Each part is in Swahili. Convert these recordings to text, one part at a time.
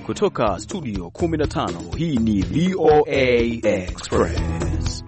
kutoka studio 15, hii ni VOA Express.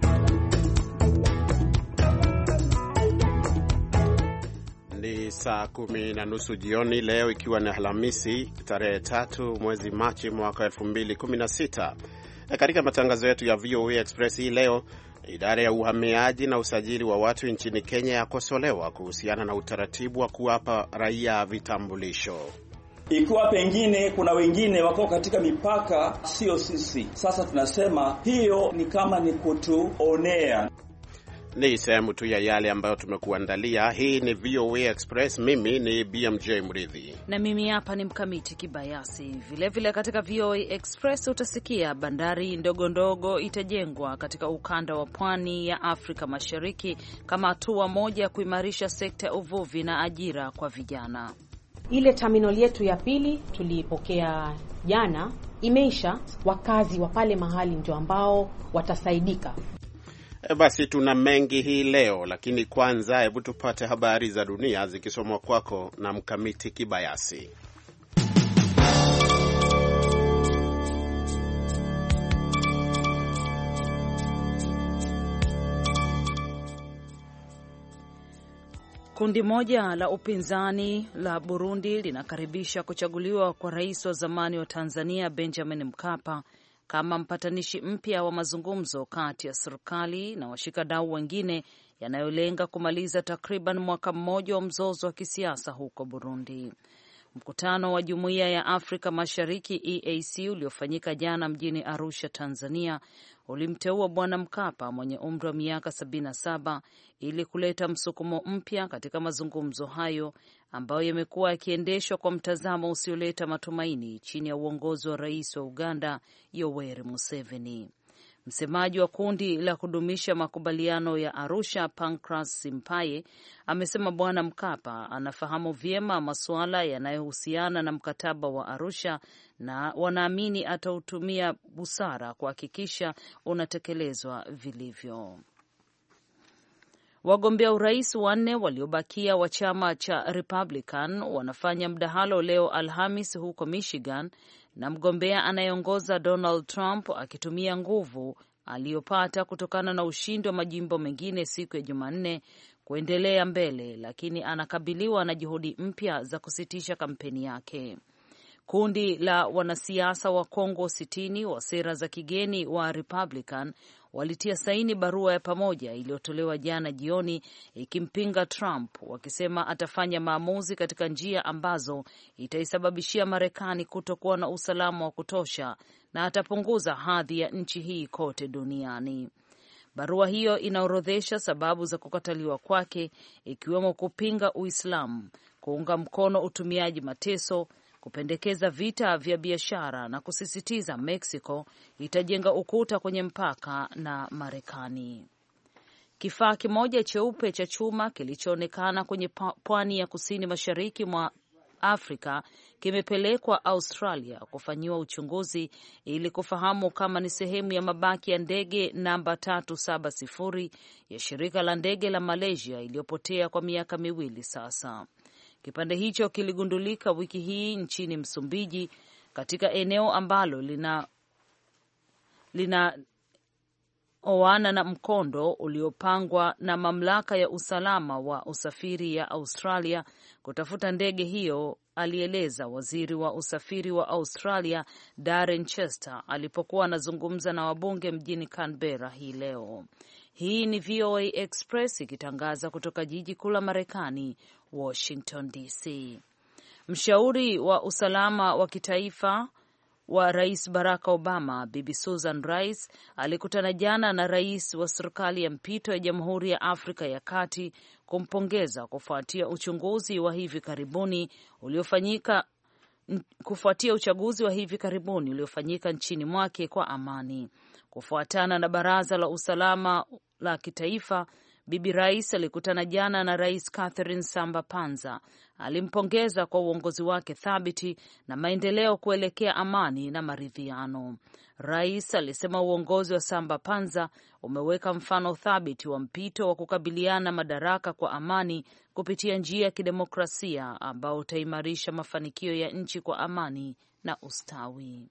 Ni saa 10:30 jioni leo, ikiwa ni Alhamisi tarehe 3 mwezi Machi mwaka 2016. Katika matangazo yetu ya VOA Express hii leo, idara ya uhamiaji na usajili wa watu nchini Kenya yakosolewa kuhusiana na utaratibu wa kuwapa raia vitambulisho. Ikiwa pengine kuna wengine wako katika mipaka, sio sisi. Sasa tunasema hiyo ni kama ni kutuonea. Ni sehemu tu ya yale ambayo tumekuandalia. Hii ni VOA Express. Mimi ni BMJ Mridhi na mimi hapa ni Mkamiti Kibayasi. Vilevile katika VOA Express utasikia bandari ndogo ndogo itajengwa katika ukanda wa pwani ya Afrika Mashariki kama hatua moja ya kuimarisha sekta ya uvuvi na ajira kwa vijana. Ile terminal yetu ya pili tuliipokea jana, imeisha. Wakazi wa pale mahali ndio ambao watasaidika. Basi tuna mengi hii leo, lakini kwanza hebu tupate habari za dunia zikisomwa kwako na Mkamiti Kibayasi. Kundi moja la upinzani la Burundi linakaribisha kuchaguliwa kwa rais wa zamani wa Tanzania Benjamin Mkapa kama mpatanishi mpya wa mazungumzo kati ya serikali na washikadau wengine yanayolenga kumaliza takriban mwaka mmoja wa mzozo wa kisiasa huko Burundi. Mkutano wa Jumuiya ya Afrika Mashariki EAC uliofanyika jana mjini Arusha, Tanzania, ulimteua Bwana Mkapa mwenye umri wa miaka 77 ili kuleta msukumo mpya katika mazungumzo hayo ambayo yamekuwa yakiendeshwa kwa mtazamo usioleta matumaini chini ya uongozi wa Rais wa Uganda Yoweri Museveni. Msemaji wa kundi la kudumisha makubaliano ya Arusha, Pancras Simpaye, amesema Bwana Mkapa anafahamu vyema masuala yanayohusiana na mkataba wa Arusha na wanaamini atautumia busara kuhakikisha unatekelezwa vilivyo. Wagombea urais 4 waliobakia wa chama cha Republican wanafanya mdahalo leo Alhamis huko Michigan, na mgombea anayeongoza Donald Trump akitumia nguvu aliyopata kutokana na ushindi wa majimbo mengine siku ya Jumanne kuendelea mbele, lakini anakabiliwa na juhudi mpya za kusitisha kampeni yake. Kundi la wanasiasa wa Kongo 60 wa sera za kigeni wa Republican walitia saini barua ya pamoja iliyotolewa jana jioni ikimpinga Trump, wakisema atafanya maamuzi katika njia ambazo itaisababishia Marekani kutokuwa na usalama wa kutosha na atapunguza hadhi ya nchi hii kote duniani. Barua hiyo inaorodhesha sababu za kukataliwa kwake, ikiwemo kupinga Uislamu, kuunga mkono utumiaji mateso, kupendekeza vita vya biashara na kusisitiza Mexico itajenga ukuta kwenye mpaka na Marekani. Kifaa kimoja cheupe cha chuma kilichoonekana kwenye pwani ya kusini mashariki mwa Afrika kimepelekwa Australia kufanyiwa uchunguzi ili kufahamu kama ni sehemu ya mabaki ya ndege namba 370 ya shirika la ndege la Malaysia iliyopotea kwa miaka 2 sasa. Kipande hicho kiligundulika wiki hii nchini Msumbiji katika eneo ambalo lina oana na mkondo uliopangwa na mamlaka ya usalama wa usafiri ya Australia kutafuta ndege hiyo, alieleza waziri wa usafiri wa Australia Darren Chester alipokuwa anazungumza na wabunge mjini Canberra hii leo. Hii ni VOA Express ikitangaza kutoka jiji kuu la Marekani, Washington DC. Mshauri wa usalama wa kitaifa wa Rais Barack Obama, Bibi Susan Rice, alikutana jana na rais wa serikali ya mpito ya Jamhuri ya Afrika ya Kati kumpongeza kufuatia uchaguzi wa hivi karibuni uliofanyika nchini mwake kwa amani. Kufuatana na Baraza la Usalama la Kitaifa, Bibi Rais alikutana jana na Rais Catherine Samba-Panza. Alimpongeza kwa uongozi wake thabiti na maendeleo kuelekea amani na maridhiano. Rais alisema uongozi wa Samba-Panza umeweka mfano thabiti wa mpito wa kukabiliana madaraka kwa amani kupitia njia ya kidemokrasia ambao utaimarisha mafanikio ya nchi kwa amani na ustawi.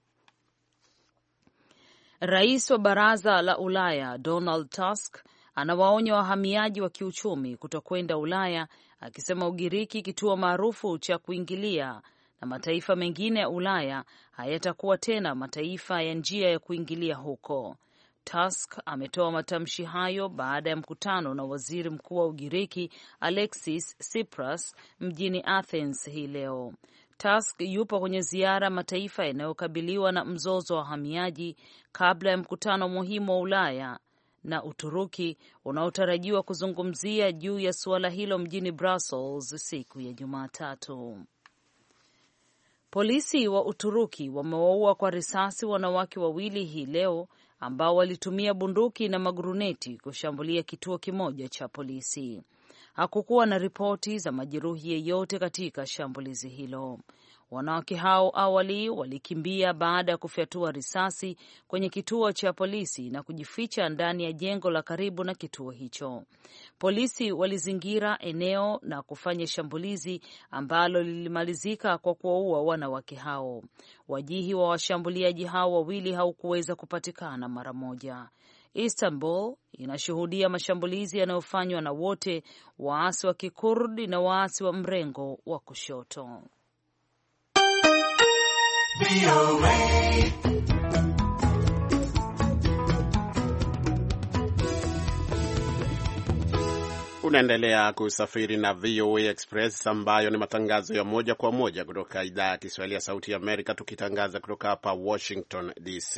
Rais wa Baraza la Ulaya Donald Tusk anawaonya wahamiaji wa kiuchumi kutokwenda Ulaya, akisema Ugiriki, kituo maarufu cha kuingilia, na mataifa mengine ya Ulaya hayatakuwa tena mataifa ya njia ya kuingilia huko. Tusk ametoa matamshi hayo baada ya mkutano na waziri mkuu wa Ugiriki Alexis Tsipras mjini Athens hii leo. Tusk yupo kwenye ziara mataifa yanayokabiliwa na mzozo wa wahamiaji kabla ya mkutano muhimu wa Ulaya na Uturuki unaotarajiwa kuzungumzia juu ya suala hilo mjini Brussels siku ya Jumatatu. Polisi wa Uturuki wamewaua kwa risasi wanawake wawili hii leo ambao walitumia bunduki na maguruneti kushambulia kituo kimoja cha polisi. Hakukuwa na ripoti za majeruhi yeyote katika shambulizi hilo. Wanawake hao awali walikimbia baada ya kufyatua risasi kwenye kituo cha polisi na kujificha ndani ya jengo la karibu na kituo hicho. Polisi walizingira eneo na kufanya shambulizi ambalo lilimalizika kwa kuwaua wanawake hao. Wajihi wa washambuliaji hao wawili haukuweza kupatikana mara moja. Istanbul inashuhudia mashambulizi yanayofanywa na wote, waasi wa Kikurdi na waasi wa mrengo wa kushoto. Unaendelea kusafiri na VOA Express ambayo ni matangazo ya moja kwa moja kutoka idhaa ya Kiswahili ya Sauti ya Amerika, tukitangaza kutoka hapa Washington DC.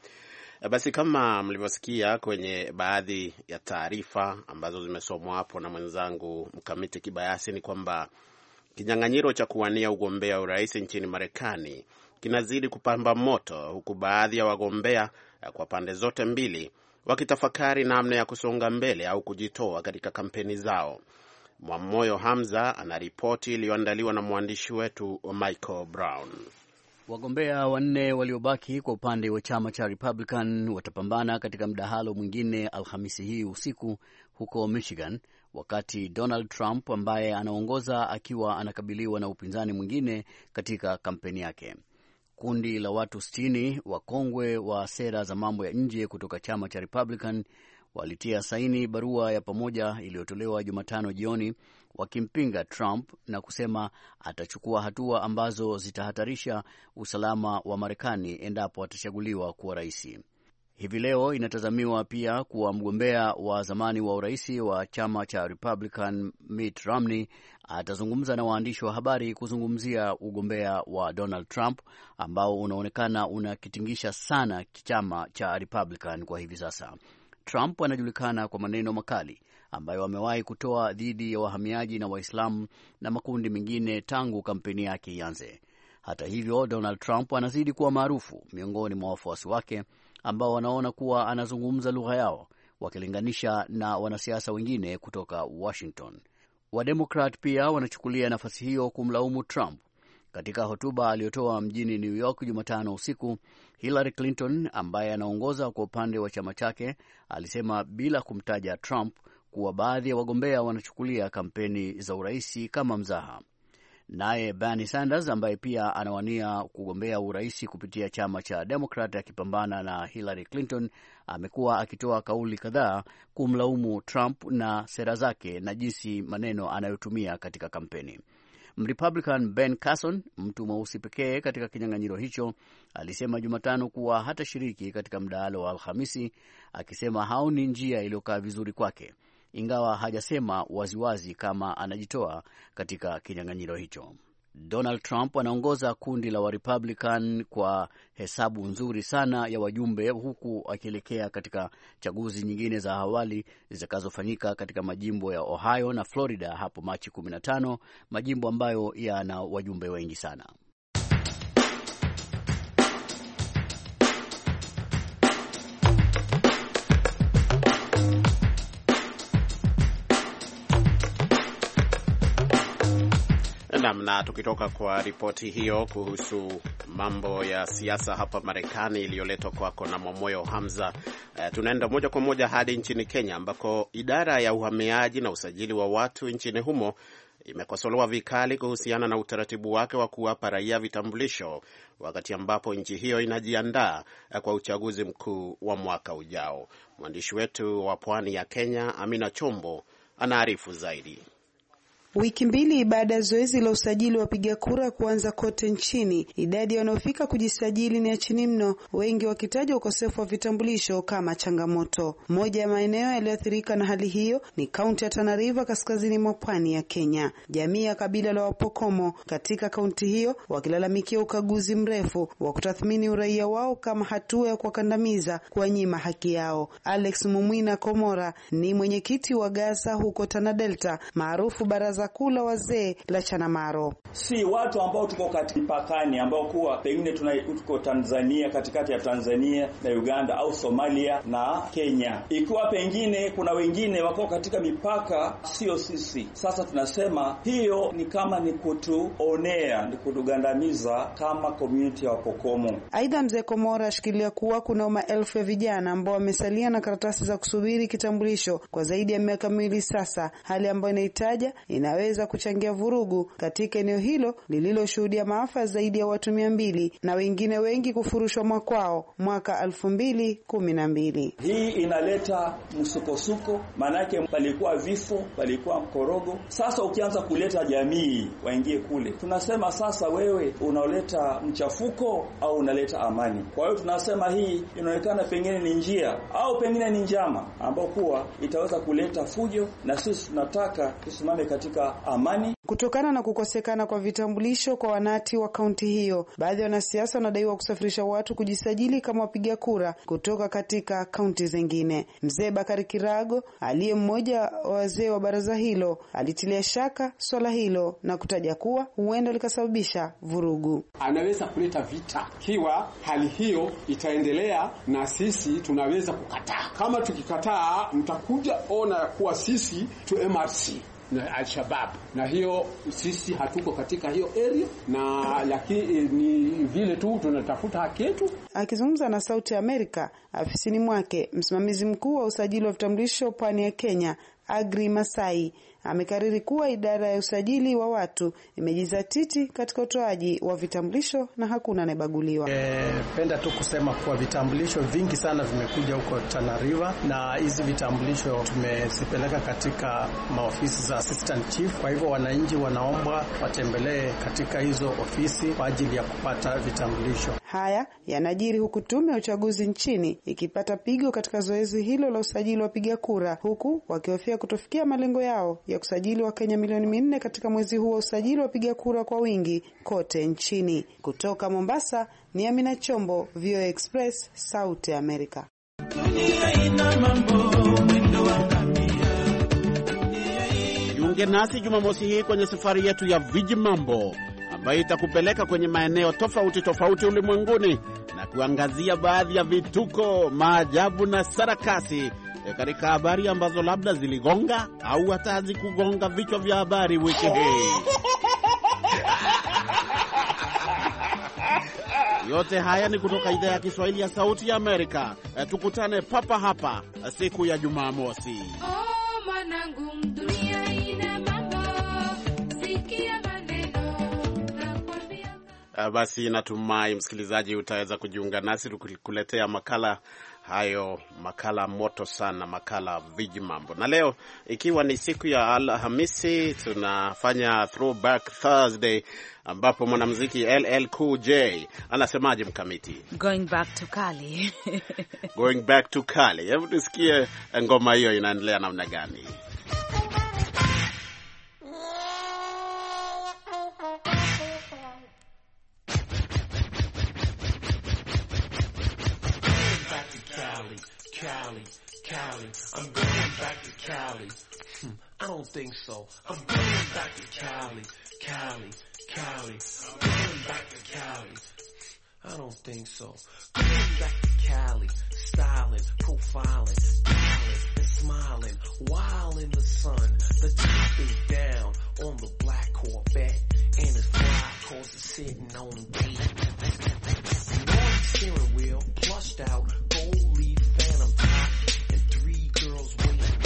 Basi kama mlivyosikia kwenye baadhi ya taarifa ambazo zimesomwa hapo na mwenzangu Mkamiti Kibayasi, ni kwamba kinyang'anyiro cha kuwania ugombea urais nchini Marekani kinazidi kupamba moto, huku baadhi ya wagombea kwa pande zote mbili wakitafakari namna ya kusonga mbele au kujitoa katika kampeni zao. Mwamoyo Hamza anaripoti iliyoandaliwa na mwandishi wetu Michael Brown. Wagombea wanne waliobaki kwa upande wa chama cha Republican watapambana katika mdahalo mwingine Alhamisi hii usiku huko Michigan, wakati Donald Trump ambaye anaongoza akiwa anakabiliwa na upinzani mwingine katika kampeni yake. Kundi la watu 60 wakongwe wa sera za mambo ya nje kutoka chama cha Republican walitia saini barua ya pamoja iliyotolewa Jumatano jioni wakimpinga Trump na kusema atachukua hatua ambazo zitahatarisha usalama wa Marekani endapo atachaguliwa kuwa rais. Hivi leo inatazamiwa pia kuwa mgombea wa zamani wa urais wa chama cha Republican Mitt Romney atazungumza na waandishi wa habari kuzungumzia ugombea wa Donald Trump ambao unaonekana unakitingisha sana chama cha Republican kwa hivi sasa. Trump anajulikana kwa maneno makali ambayo amewahi kutoa dhidi ya wahamiaji na Waislamu na makundi mengine tangu kampeni yake ianze. Hata hivyo, Donald Trump anazidi kuwa maarufu miongoni mwa wafuasi wake ambao wanaona kuwa anazungumza lugha yao wakilinganisha na wanasiasa wengine kutoka Washington. Wademokrat pia wanachukulia nafasi hiyo kumlaumu Trump. Katika hotuba aliyotoa mjini New York Jumatano usiku, Hillary Clinton ambaye anaongoza kwa upande wa chama chake alisema bila kumtaja Trump kuwa baadhi ya wagombea wanachukulia kampeni za uraisi kama mzaha. Naye Bernie Sanders ambaye pia anawania kugombea uraisi kupitia chama cha Democrat akipambana na Hillary Clinton amekuwa akitoa kauli kadhaa kumlaumu Trump na sera zake na jinsi maneno anayotumia katika kampeni. Mrepublican Ben Carson, mtu mweusi pekee katika kinyang'anyiro hicho, alisema Jumatano kuwa hatashiriki katika mdahalo wa Alhamisi, akisema haoni njia iliyokaa vizuri kwake, ingawa hajasema waziwazi kama anajitoa katika kinyang'anyiro hicho. Donald Trump anaongoza kundi la Republican kwa hesabu nzuri sana ya wajumbe, huku akielekea katika chaguzi nyingine za awali zitakazofanyika katika majimbo ya Ohio na Florida hapo Machi 15, majimbo ambayo yana wajumbe wengi sana. Na tukitoka kwa ripoti hiyo kuhusu mambo ya siasa hapa Marekani iliyoletwa kwako na Momoyo Hamza, tunaenda moja kwa moja hadi nchini Kenya ambako idara ya uhamiaji na usajili wa watu nchini humo imekosolewa vikali kuhusiana na utaratibu wake wa kuwapa raia vitambulisho wakati ambapo nchi hiyo inajiandaa kwa uchaguzi mkuu wa mwaka ujao. Mwandishi wetu wa pwani ya Kenya, Amina Chombo, anaarifu zaidi. Wiki mbili baada ya zoezi la usajili wa wapiga kura kuanza kote nchini, idadi wanaofika kujisajili ni ya chini mno, wengi wakitaja ukosefu wa vitambulisho kama changamoto. Moja ya maeneo yaliyoathirika na hali hiyo ni kaunti ya Tana River kaskazini mwa pwani ya Kenya. Jamii ya kabila la Wapokomo katika kaunti hiyo wakilalamikia ukaguzi mrefu wa kutathmini uraia wao kama hatua ya kuwakandamiza, kuwanyima haki yao. Alex Mumwina Komora ni mwenyekiti wa Gasa huko Tana Delta, maarufu baraza kula wazee la Chanamaro. Si watu ambao tuko katika mpakani ambao kuwa pengine tuko Tanzania, katikati ya Tanzania na Uganda au Somalia na Kenya. Ikiwa pengine kuna wengine wako katika mipaka, sio sisi. Sasa tunasema hiyo ni kama ni kutuonea, ni kutugandamiza kama community ya Wapokomo. Aidha, mzee Komora ashikilia kuwa kuna maelfu ya vijana ambao wamesalia na karatasi za kusubiri kitambulisho kwa zaidi ya miaka miwili sasa, hali ambayo inahitaja inaweza kuchangia vurugu katika eneo hilo lililoshuhudia maafa zaidi ya watu 200 na wengine wengi kufurushwa makwao mwaka 2012. Hii inaleta msukosuko, manake palikuwa vifo, palikuwa mkorogo. Sasa ukianza kuleta jamii waingie kule, tunasema sasa wewe unaoleta mchafuko au unaleta amani. Kwa hiyo tunasema hii inaonekana pengine ni njia au pengine ni njama ambao kuwa itaweza kuleta fujo, na sisi tunataka tusimame katika amani. Kutokana na kukosekana kwa vitambulisho kwa wanati wa kaunti hiyo, baadhi ya wanasiasa wanadaiwa kusafirisha watu kujisajili kama wapiga kura kutoka katika kaunti zingine. Mzee Bakari Kirago, aliye mmoja wa wazee wa baraza hilo, alitilia shaka swala hilo na kutaja kuwa huenda likasababisha vurugu. Anaweza kuleta vita kiwa hali hiyo itaendelea, na sisi tunaweza kukataa. Kama tukikataa, mtakuja ona kuwa sisi tu MRC na Al-Shabaab, na hiyo sisi hatuko katika hiyo area, na lakini ni vile tu tunatafuta haki yetu. Akizungumza na Sauti ya Amerika afisini mwake, msimamizi mkuu wa usajili wa vitambulisho pwani ya Kenya, Agri Masai, amekariri kuwa idara ya usajili wa watu imejizatiti katika utoaji wa vitambulisho na hakuna anayebaguliwa. Penda tu kusema kuwa vitambulisho vingi sana vimekuja huko Tana River, na hizi vitambulisho tumezipeleka katika maofisi za assistant chief. Kwa hivyo wananchi wanaomba watembelee katika hizo ofisi kwa ajili ya kupata vitambulisho. Haya yanajiri huku tume ya uchaguzi nchini ikipata pigo katika zoezi hilo la usajili wa wapiga kura, huku wakihofia kutofikia malengo yao ya kusajili wa Kenya milioni 4 katika mwezi huu wa usajili wa wapiga kura kwa wingi kote nchini. Kutoka Mombasa ni Amina Chombo, VOA Express, Sauti ya Amerika. Jiunge nasi Jumamosi hii kwenye safari yetu ya Viji Mambo ambayo itakupeleka kwenye maeneo tofauti ulimwenguni na kuangazia baadhi ya vituko, maajabu na sarakasi katika habari ambazo labda ziligonga au hata hazikugonga vichwa vya habari wiki hii. Yote haya ni kutoka idhaa ya Kiswahili ya Sauti ya Amerika. Tukutane papa hapa siku ya Jumamosi. Oh, mwanangu, dunia ina mambo, sikia maneno nakwambia. Basi natumai msikilizaji utaweza kujiunga nasi kukuletea makala hayo, makala moto sana, makala Viji Mambo. Na leo ikiwa ni siku ya Alhamisi, tunafanya Throwback Thursday ambapo mwanamuziki LL Cool J anasemaje Mkamiti? Going back to Cali. Going back to Cali. Hebu tusikie ngoma hiyo inaendelea namna gani. Cali, I'm going back to Cali. I don't think so. I'm going back to Cali. I'm going back to Cali. I don't think so. Going back to Cali, styling, profiling, dialing and smiling, while in the sun. The top is down on the black Corvette, and his fly cars are sitting on the beat. North steering wheel, plushed out, gold leaf phantom top, and 3 girls waiting.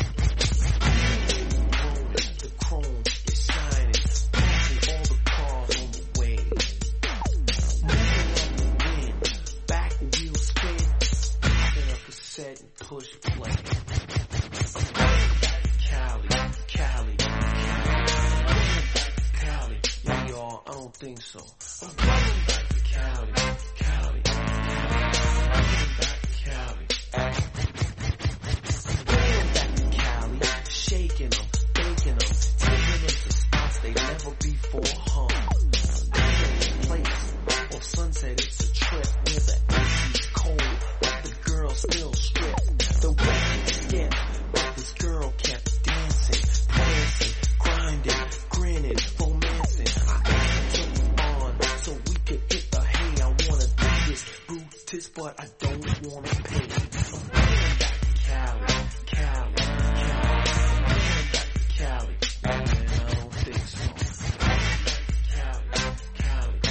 The chrome is shining, passing all the cars on the way. Moving up the wind, back wheel spin, popping a cassette and push play. I'm going back to Cali, Cali, Cali. Yeah, y'all, I don't think so. I'm going back to Cali, Cali, going back to Cali. Going back to Cali, shaking them, baking them, taking them to spots they never before hung. Place or Sunset, it's a trip where the AC's cold, but the girl still stripped. The weapons get, but this girl kept dancing, prancing, grinding, grinning, romancing. I asked her to put on so we could hit the hay. I wanna do this, Brutus, but I don't wanna pay. I'm going back to Cali, Cali, Cali. I'm going back to Cali. Man, I don't think so. Cali, Cali, Cali.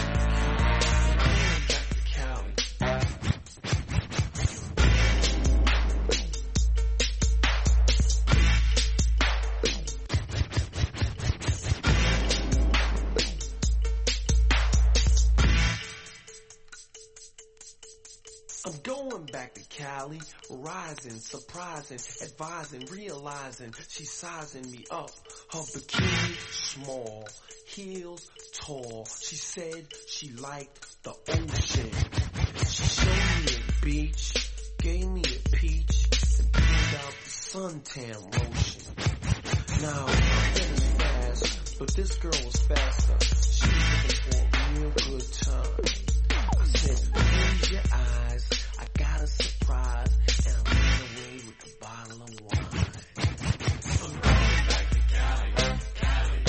I'm going back to Cali, rising, surprising, advising, realizing she's sizing me up. Her bikini small, heels tall. She said she liked the ocean. She showed me a beach, gave me a peach, and pulled out the suntan lotion. Now, I finished fast, but this girl was faster. She was looking for a real good time. I said, close your eyes, I got a surprise, and I ran away with a bottle of wine. I'm going back to Cali, Cali,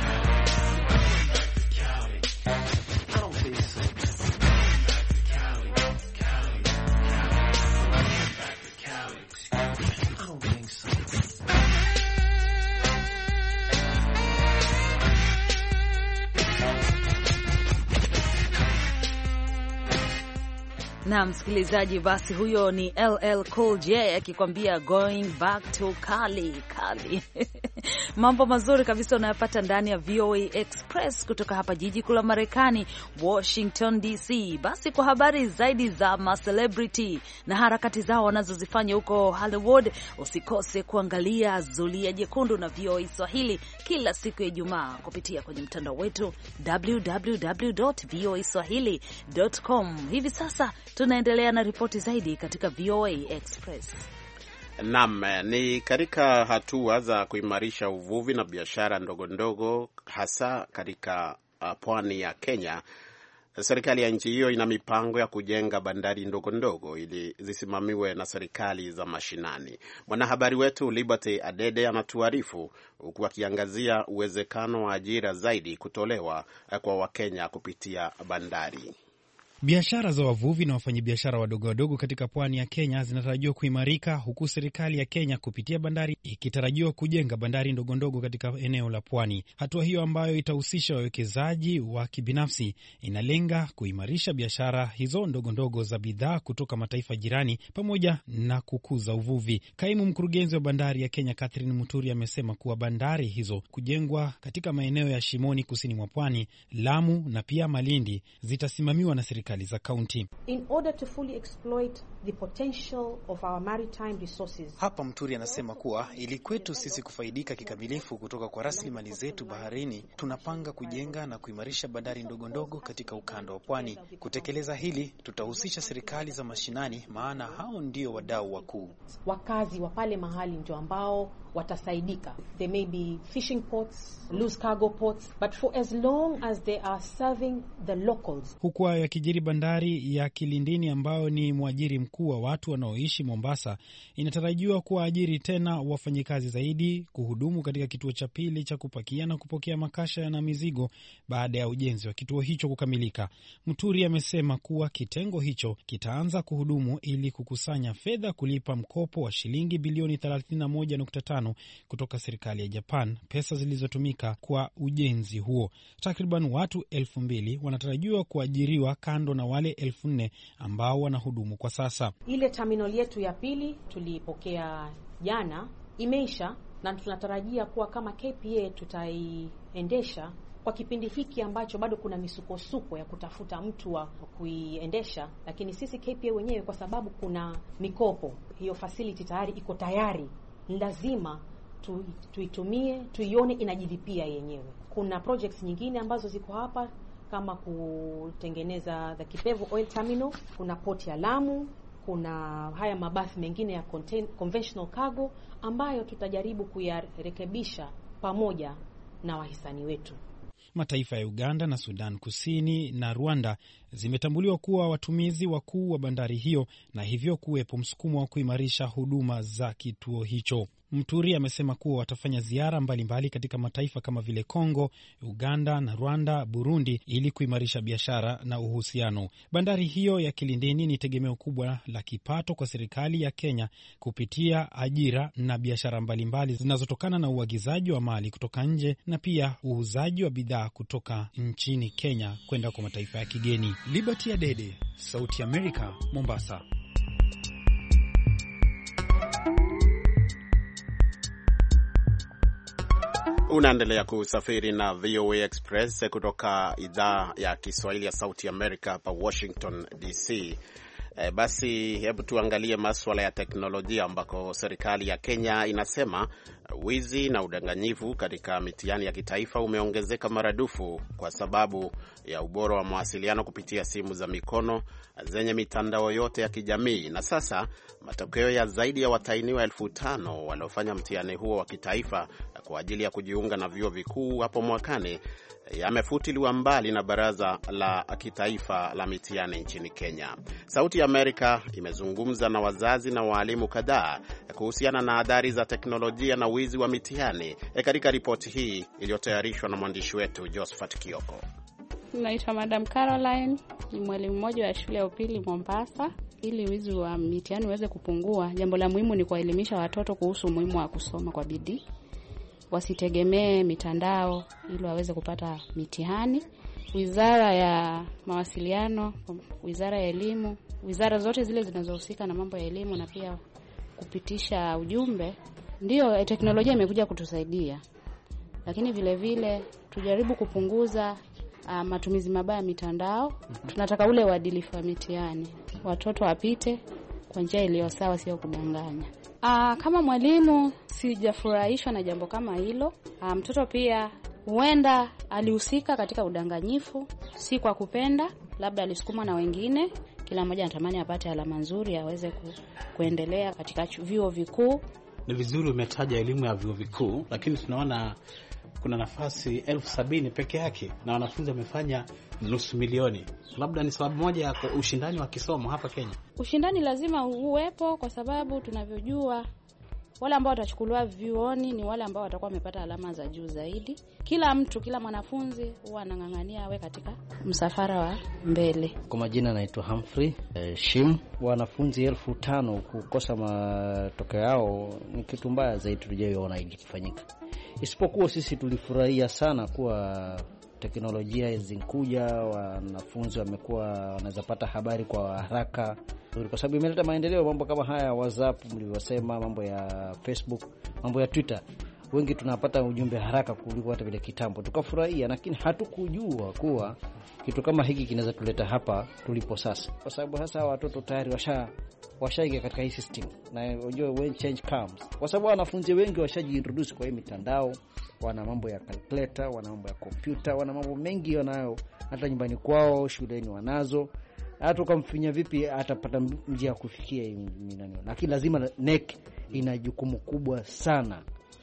Cali. I'm going back to Cali. I don't think so. I'm going back to Cali, Cali, Cali. I'm going back to Cali. I don't think so. Na msikilizaji, basi huyo ni LL Cool J akikwambia going back to Cali, Cali. Mambo mazuri kabisa unayopata ndani ya VOA Express kutoka hapa jiji kuu la Marekani, Washington DC. Basi kwa habari zaidi za ma celebrity na harakati zao wanazozifanya huko Hollywood, usikose kuangalia Zulia Jekundu na VOA Swahili kila siku ya Ijumaa kupitia kwenye mtandao wetu www.voaswahili.com. Hivi sasa tunaendelea na ripoti zaidi katika VOA Express. Naam, ni katika hatua za kuimarisha uvuvi na biashara ndogo ndogo hasa katika pwani ya Kenya. Serikali ya nchi hiyo ina mipango ya kujenga bandari ndogo ndogo ili zisimamiwe na serikali za mashinani. Mwanahabari wetu Liberty Adede anatuarifu huku akiangazia uwezekano wa ajira zaidi kutolewa kwa Wakenya kupitia bandari. Biashara za wavuvi na wafanyabiashara wadogo wadogo katika pwani ya Kenya zinatarajiwa kuimarika, huku serikali ya Kenya kupitia bandari ikitarajiwa kujenga bandari ndogo ndogo katika eneo la pwani. Hatua hiyo ambayo itahusisha wawekezaji wa kibinafsi inalenga kuimarisha biashara hizo ndogo ndogo za bidhaa kutoka mataifa jirani pamoja na kukuza uvuvi. Kaimu mkurugenzi wa bandari ya Kenya Catherine Muturi amesema kuwa bandari hizo kujengwa katika maeneo ya Shimoni kusini mwa pwani, Lamu na pia Malindi zitasimamiwa na serikali za kaunti. In order to fully exploit the potential of our maritime resources. Hapa Mturi anasema kuwa ili kwetu sisi kufaidika kikamilifu kutoka kwa rasilimali zetu baharini, tunapanga kujenga na kuimarisha bandari ndogo ndogo katika ukanda wa pwani. Kutekeleza hili tutahusisha serikali za mashinani, maana hao ndio wadau wakuu. Wakazi wa pale mahali ndio ambao watasaidika. There may be fishing ports, loose cargo ports, but for as long as they are serving the locals. Huku yakijiri, bandari ya Kilindini ambayo ni mwajiri mkuu wa watu wanaoishi Mombasa inatarajiwa kuajiri tena wafanyikazi zaidi kuhudumu katika kituo cha pili cha kupakia na kupokea makasha na mizigo baada ya ujenzi wa kituo hicho kukamilika. Muturi amesema kuwa kitengo hicho kitaanza kuhudumu ili kukusanya fedha kulipa mkopo wa shilingi bilioni 31.5 kutoka serikali ya Japan, pesa zilizotumika kwa ujenzi huo. Takriban watu 2,000 wanatarajiwa kuajiriwa kando na wale 4,000 ambao wanahudumu kwa sasa. Ile terminal yetu ya pili tulipokea jana imeisha, na tunatarajia kuwa kama KPA tutaiendesha kwa kipindi hiki ambacho bado kuna misukosuko ya kutafuta mtu wa kuiendesha, lakini sisi KPA wenyewe kwa sababu kuna mikopo, hiyo facility tayari iko tayari, lazima tuitumie, tuione inajilipia yenyewe. Kuna projects nyingine ambazo ziko hapa kama kutengeneza the Kipevu Oil Terminal, kuna port ya Lamu, kuna haya mabasi mengine ya conventional cargo ambayo tutajaribu kuyarekebisha pamoja na wahisani wetu. Mataifa ya Uganda na Sudan Kusini na Rwanda zimetambuliwa kuwa watumizi wakuu wa bandari hiyo, na hivyo kuwepo msukumo wa kuimarisha huduma za kituo hicho. Mturi amesema kuwa watafanya ziara mbalimbali katika mataifa kama vile Kongo, Uganda na Rwanda, Burundi ili kuimarisha biashara na uhusiano. Bandari hiyo ya Kilindini ni tegemeo kubwa la kipato kwa serikali ya Kenya kupitia ajira na biashara mbalimbali zinazotokana na uagizaji wa mali kutoka nje na pia uuzaji wa bidhaa kutoka nchini Kenya kwenda kwa mataifa ya kigeni. Liberty Adede, Sauti ya Amerika, Mombasa. Unaendelea kusafiri na VOA Express kutoka idhaa ya Kiswahili ya Sauti Amerika hapa Washington DC. Basi hebu tuangalie masuala ya teknolojia ambako serikali ya Kenya inasema wizi na udanganyifu katika mitihani ya kitaifa umeongezeka maradufu kwa sababu ya ubora wa mawasiliano kupitia simu za mikono zenye mitandao yote ya kijamii. Na sasa matokeo ya zaidi ya watahiniwa 5,000 waliofanya mtihani huo wa kitaifa kwa ajili ya kujiunga na vyuo vikuu hapo mwakani yamefutiliwa mbali na Baraza la Kitaifa la Mitihani nchini Kenya. Sauti ya Amerika imezungumza na wazazi na walimu kadhaa kuhusiana na adhari za teknolojia na wizi wa mitihani katika ripoti hii iliyotayarishwa na mwandishi wetu Josephat Kioko. Naitwa Madam Caroline, ni mwalimu mmoja wa shule ya upili Mombasa. Ili wizi wa mitihani uweze kupungua, jambo la muhimu ni kuwaelimisha watoto kuhusu umuhimu wa kusoma kwa bidii. Wasitegemee mitandao ili waweze kupata mitihani. Wizara ya Mawasiliano, Wizara ya Elimu, wizara zote zile zinazohusika na mambo ya elimu na pia kupitisha ujumbe, ndio teknolojia imekuja kutusaidia. Lakini vile vile tujaribu kupunguza matumizi mabaya ya mitandao. Tunataka ule uadilifu wa mitihani. Watoto wapite kwa njia iliyo sawa, sio kudanganya. Kama mwalimu sijafurahishwa na jambo kama hilo. Mtoto pia huenda alihusika katika udanganyifu, si kwa kupenda, labda alisukuma na wengine. Kila mmoja anatamani apate alama nzuri aweze kuendelea katika vyuo vikuu. Ni vizuri umetaja elimu ya vyuo vikuu, lakini tunaona kuna nafasi 70,000 peke yake na wanafunzi wamefanya 500,000. Labda ni sababu moja ya ushindani wa kisomo hapa Kenya. Ushindani lazima uwepo kwa sababu tunavyojua wale ambao watachukuliwa vyuoni ni wale ambao watakuwa wamepata alama za juu zaidi. Kila mtu, kila mwanafunzi huwa anang'ang'ania awe katika msafara wa mbele. Kwa majina naitwa Humphrey Shim. Wanafunzi 5,000 kukosa matokeo yao ni kitu mbaya zaidi tuliyoona ikifanyika. Isipokuwa sisi tulifurahia sana kuwa teknolojia zinkuja, wanafunzi wamekuwa wanaweza pata habari kwa haraka, kwa sababu imeleta maendeleo. Mambo kama haya WhatsApp mlivyosema, mambo ya Facebook, mambo ya Twitter, wengi tunapata ujumbe haraka kuliko hata vile kitambo. Tukafurahia, lakini hatukujua kuwa kitu kama hiki kinaweza kuleta hapa tulipo sasa, kwa sababu hasa watoto tayari washaingia katika hii system, na unajua when change comes, kwa sababu wanafunzi wengi washajiintroduce kwa hii mitandao, wana mambo ya calculator, wana mambo ya computer, wana mambo mengi wanayo hata nyumbani kwao, shuleni wanazo. Hata ukamfinya vipi atapata njia ya kufikia nani. Lakini lazima NEC ina jukumu kubwa sana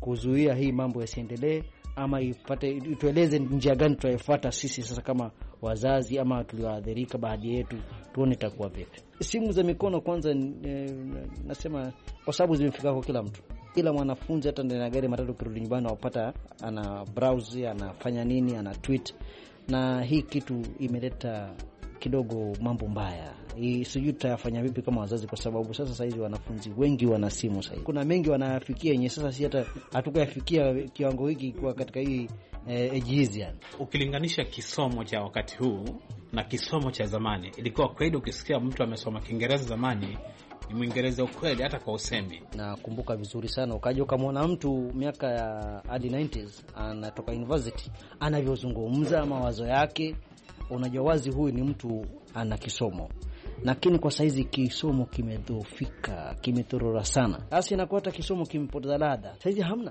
kuzuia hii mambo yasiendelee, ama itueleze njia gani tutaifuata sisi sasa kama wazazi ama tulioathirika baadhi yetu, tuone itakuwa vipi. Simu za mikono kwanza, nasema kwa sababu zimefika kwa kila mtu, ila mwanafunzi hata ndani ya gari matatu kirudi nyumbani wapata ana browse, anafanya nini, ana tweet, na hii kitu imeleta kidogo mambo mbaya. Sijui tutayafanya vipi kama wazazi, kwa sababu sasa hizi wanafunzi wengi wana simu sasa. Kuna mengi wanayafikia yenye sasa si hata hatukuyafikia kiwango hiki kwa katika hii ejizi yani. Ukilinganisha kisomo cha wakati huu na kisomo cha zamani, ilikuwa kweli ukisikia mtu amesoma Kiingereza zamani ni Mwingereza ukweli hata kwa usemi. Na kumbuka vizuri sana ukaja ukamwona mtu miaka ya hadi 90s anatoka university anavyozungumza mawazo yake, unajua wazi huyu ni mtu ana kisomo. Lakini kwa saizi kisomo kimedhoofika, kimetorora sana. Sasa inakuwa hata kisomo kimepoteza ladha. Saizi hamna.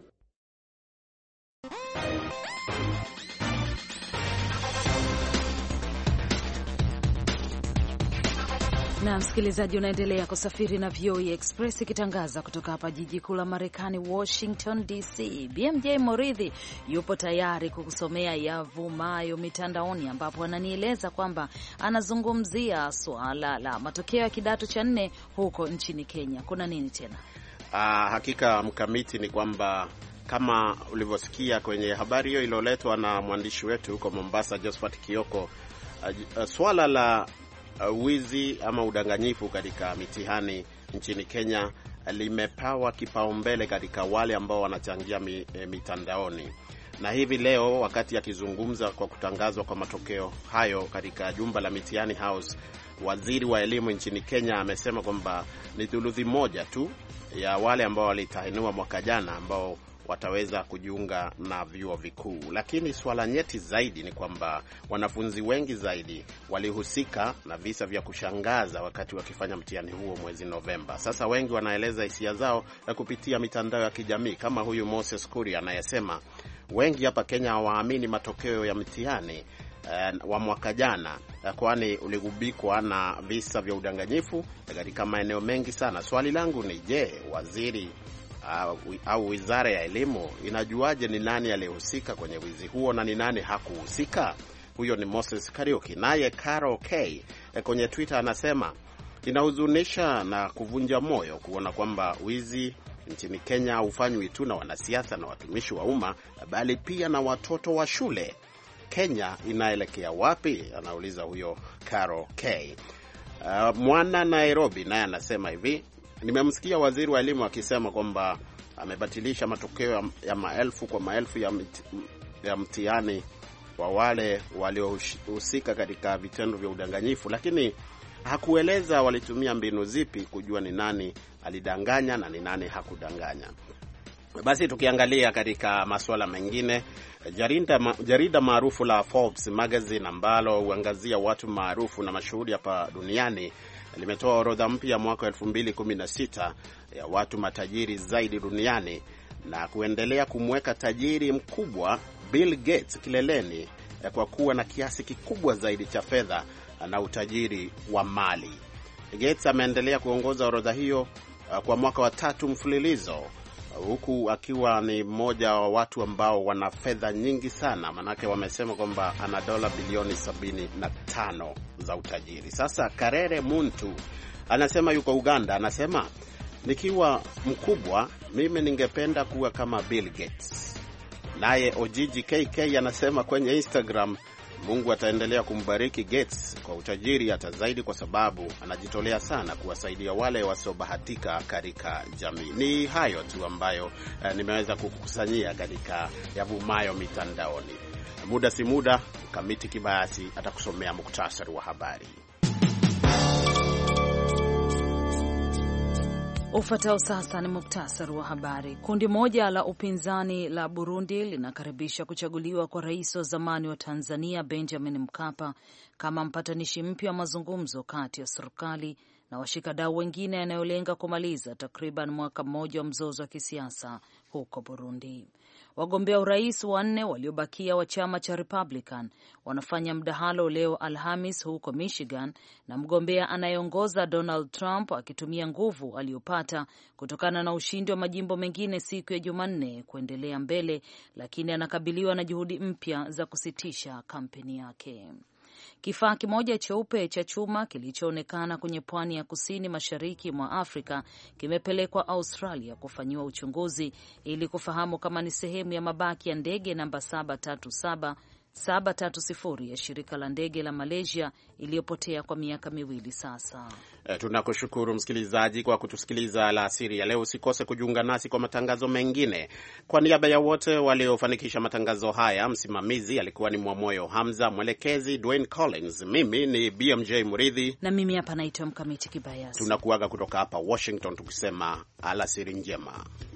Na msikilizaji, unaendelea kusafiri na VOA Express ikitangaza kutoka hapa jiji kuu la Marekani, Washington DC. BMJ Moridhi yupo tayari kukusomea yavumayo mitandaoni, ambapo ananieleza kwamba anazungumzia suala la matokeo ya kidato cha 4 huko nchini Kenya. Kuna nini tena? Hakika mkamiti ni kwamba kama ulivyosikia kwenye habari hiyo iliyoletwa na mwandishi wetu huko Mombasa, Josephat Kioko, swala la wizi ama udanganyifu katika mitihani nchini Kenya limepawa kipaumbele katika wale ambao wanachangia mitandaoni. Na hivi leo wakati akizungumza kwa kutangazwa kwa matokeo hayo katika jumba la Mitihani House, waziri wa elimu nchini Kenya amesema kwamba ni thuluthi moja tu ya wale ambao walitahiniwa mwaka jana ambao wataweza kujiunga na vyuo vikuu. Lakini swala nyeti zaidi ni kwamba wanafunzi wengi zaidi walihusika na visa vya kushangaza wakati wakifanya mtihani huo mwezi Novemba. Sasa wengi wanaeleza hisia zao kupitia mitandao ya kijamii, kama huyu Moses Kuria anayesema wengi hapa Kenya hawaamini matokeo ya mtihani wa mwaka jana, kwani uligubikwa na visa vya udanganyifu katika maeneo mengi sana. Swali langu ni je, waziri au wizara ya elimu inajuaje ni nani aliyehusika kwenye wizi huo na ni nani hakuhusika? Huyo ni Moses Kariuki. Naye Carol K kwenye Twitter anasema inahuzunisha na kuvunja moyo kuona kwamba wizi nchini Kenya hufanywi tu na wanasiasa na watumishi wa umma, bali pia na watoto wa shule. Kenya inaelekea wapi? Anauliza huyo Carol K. Mwana Nairobi naye anasema hivi: nimemsikia waziri wa elimu akisema kwamba amebatilisha matokeo ya maelfu kwa maelfu ya mtihani wa wale waliohusika katika vitendo vya udanganyifu, lakini hakueleza walitumia mbinu zipi kujua ni nani alidanganya na ni nani hakudanganya. Basi tukiangalia katika masuala mengine, jarida maarufu la Forbes magazine ambalo huangazia watu maarufu na mashuhuri hapa duniani limetoa orodha mpya mwaka 2016 ya watu matajiri zaidi duniani na kuendelea kumweka tajiri mkubwa Bill Gates kileleni kwa kuwa na kiasi kikubwa zaidi cha fedha na utajiri wa mali. Gates ameendelea kuongoza orodha hiyo kwa mwaka wa 3 mfululizo, huku akiwa ni mmoja wa watu ambao wana fedha nyingi sana, manake wamesema kwamba ana dola bilioni 75 za utajiri. Sasa Karere Muntu anasema, yuko Uganda, anasema nikiwa mkubwa mimi ningependa kuwa kama Bill Gates. Naye Ojiji KK anasema kwenye Instagram, Mungu ataendelea kumbariki Gates kwa utajiri hata zaidi, kwa sababu anajitolea sana kuwasaidia wale wasiobahatika katika jamii. Ni hayo tu ambayo nimeweza kukusanyia katika yavumayo mitandaoni. Muda si muda Kamiti Kibayasi atakusomea muktasari wa habari. Ufuatao sasa ni muktasari wa habari. Kundi moja la upinzani la Burundi linakaribisha kuchaguliwa kwa rais wa zamani wa Tanzania Benjamin Mkapa kama mpatanishi mpya wa mazungumzo kati ya serikali na washikadau wengine yanayolenga kumaliza takriban mwaka mmoja wa mzozo wa kisiasa huko Burundi. Wagombea urais wanne waliobakia wa chama cha Republican wanafanya mdahalo leo Alhamis huko Michigan, na mgombea anayeongoza Donald Trump akitumia nguvu aliyopata kutokana na ushindi wa majimbo mengine siku ya Jumanne kuendelea mbele, lakini anakabiliwa na juhudi mpya za kusitisha kampeni yake. Kifaa kimoja cheupe cha chuma kilichoonekana kwenye pwani ya kusini mashariki mwa Afrika kimepelekwa Australia kufanyiwa uchunguzi ili kufahamu kama ni sehemu ya mabaki ya ndege namba 730 ya shirika la ndege la Malaysia iliyopotea kwa miaka 2 sasa. Tunakushukuru msikilizaji kwa kutusikiliza alasiri ya leo. Usikose kujiunga nasi kwa matangazo mengine. Kwa niaba ya wote waliofanikisha matangazo haya, msimamizi alikuwa ni Mwamoyo Hamza, mwelekezi Dwayne Collins, mimi ni BMJ Muridhi na mimi hapa naitwa Mkamiti Kibayasi. Tunakuaga kutoka hapa Washington tukisema alasiri njema.